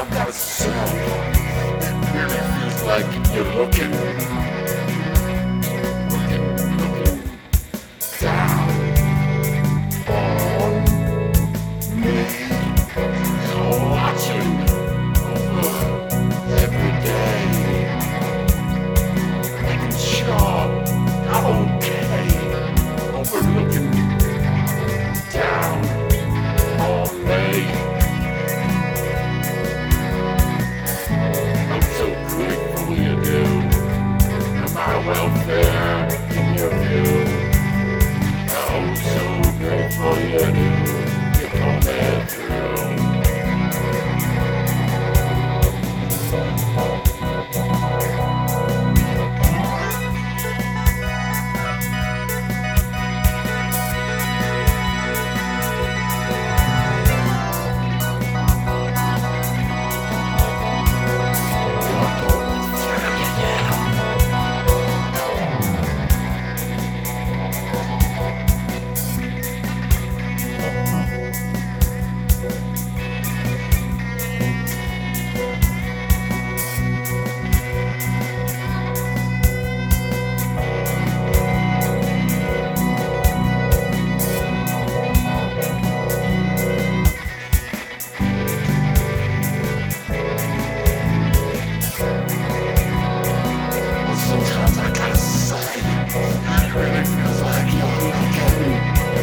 I've got to say, it really feels like you're looking down on me. You're watching over every day, making sure I'm okay, overlooking down on me. I'm so grateful you do, and my welfare in your view. I'm so grateful you do, you come me through. Sometimes I gotta say, it really feels like you're looking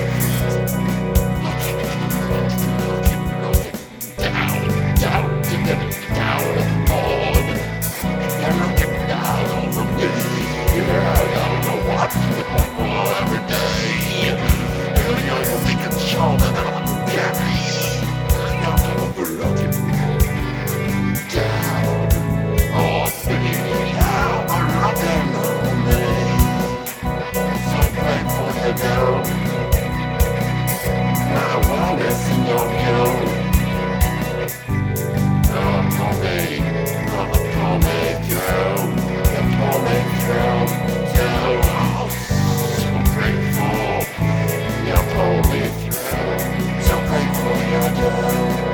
down on. You're looking down over me. Yeah, I don't know what every day. You're making sure that I'm happy. You're overlooking down on me. I'm looking on me. So grateful you do. My wellness in your view. Pull me through. You pull me through. You are so grateful. You pull me through. So grateful you do.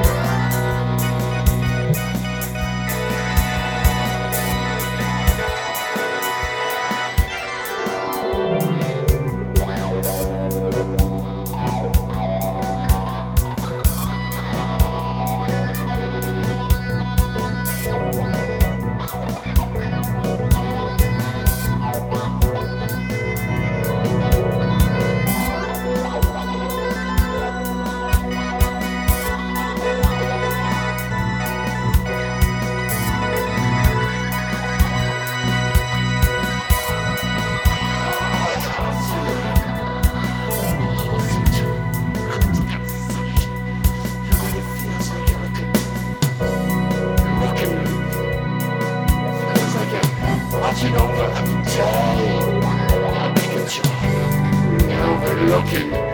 Watching over every day, making sure you're overlooking